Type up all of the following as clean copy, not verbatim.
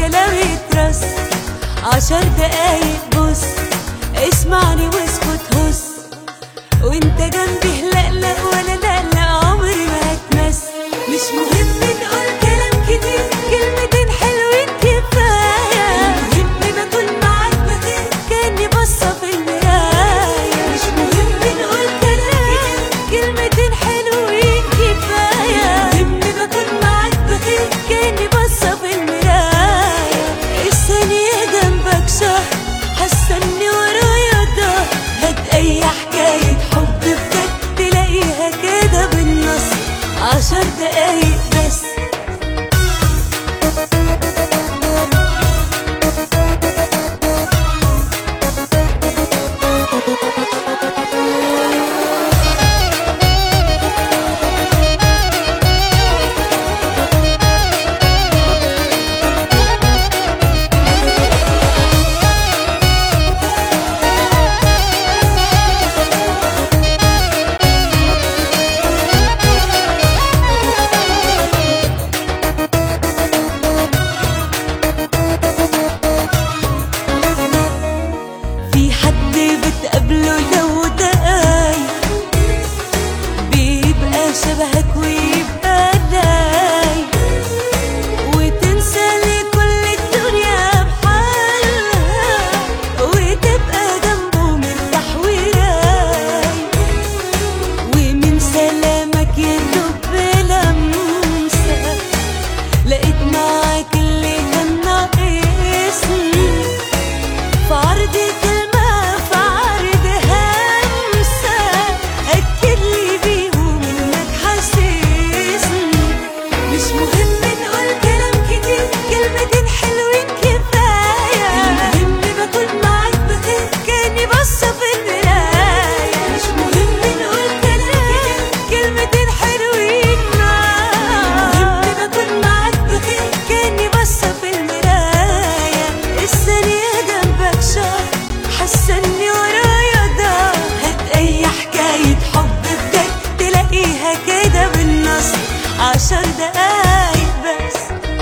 الكلام يترص. 10 دقايق بص اسمعني واسكت هص، وانت جنبي لا لا ولا لا لا عمري ما هتمس. مش مهم نقول كلام كتير، كلمتين حلوين كفاية. المهم بكون معاك بخير كأني باصة في المراية. مش مهم نقول كلام كتير، كلمتين حلوين كفاية. المهم بكون معاك بخير كأني باصة في المراية. الثانية جنبك شهر حاسة اني ورايا ضهر. هات اي حكاية حب بجد تلاقيها كده بالنص. 10 دقايق بس. بتقابله لو دقايق بيبقى شبهك ويبقى لايق، وتنسى لكل الدنيا بحالها، وتبقى جنبه مرتاح ورايق. ومن سلامك يدوب بلمسة لقيت معاك اللي كان ناقصني. في عرض كلمة حسني ورايا ده. هات اي حكاية حب بجد تلاقيها كده بالنص. 10 دقايق بس.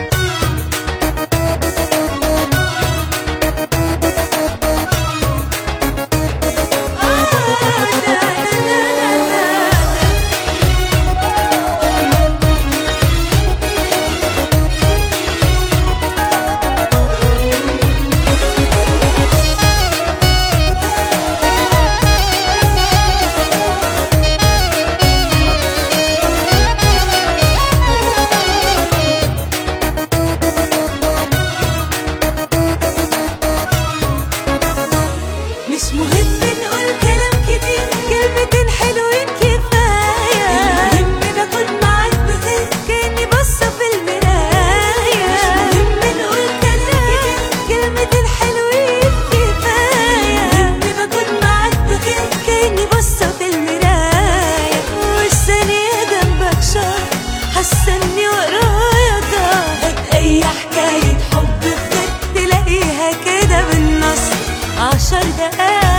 مش مهم نقول كلام كتير، كلمتين حلوين كفاية. المهم بكون معاك بخير كأني باصة في المراية. مش مهم نقول كلام كتير، كلمتين حلوين كفاية. المهم بكون معاك بخير كأني باصة في المراية. والثانية جنبك شهر حاسة اني ورايا ضهر. هات اي حكاية حب بجد تلاقيها كده بالنص. 10 دقايق